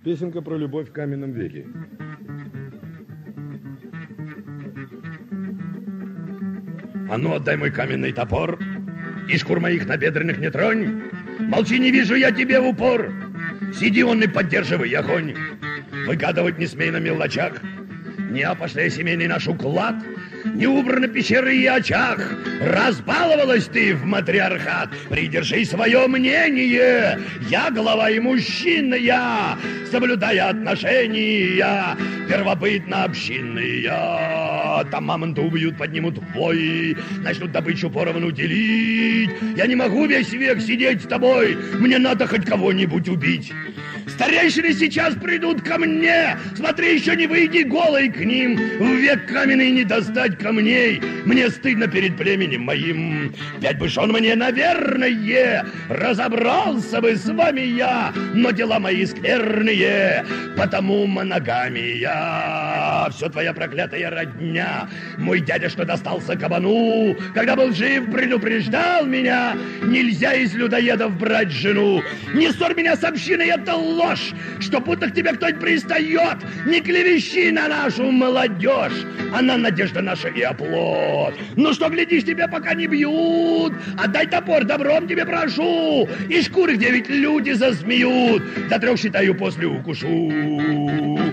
Песенка про любовь в каменном веке. А ну, отдай мой каменный топор, и шкур моих набедренных не тронь. Молчи, не вижу я тебе в упор. Сиди он и поддерживай огонь. Выгадывать не смей на мелочах. Не опошляй семейный наш уклад. Не убраны пещеры и очаг. Разбаловалась ты в матриархат. Придержи свое мнение. Я глава и мужчина я, соблюдая отношения первобытно-общинные. Там мамонта убьют, поднимут вой, начнут добычу поровну делить. Я не могу весь век сидеть с тобой. Мне надо хоть кого-нибудь убить. Старейшины сейчас придут ко мне. Смотри, еще не выйди голой к ним. В век каменный не достать камней. Мне стыдно перед племенем моим. 5 бышон мне, наверное. Разобрался бы с вами я, но дела мои скверные, потому моногамия. Все твоя проклятая родня. Мой дядя, что достался кабану, когда был жив, предупреждал меня. Нельзя из людоедов брать жену. Не ссорь меня с общиной, это ложь, что будто к тебе кто-нибудь пристает. Не клевещи на нашу молодежь. Она надежда наша и оплот. Ну что глядишь, тебя пока не бьют? Отдай топор, добром тебе прошу. И шкуры 9 люди засмеют. До 3 считаю, после укушу.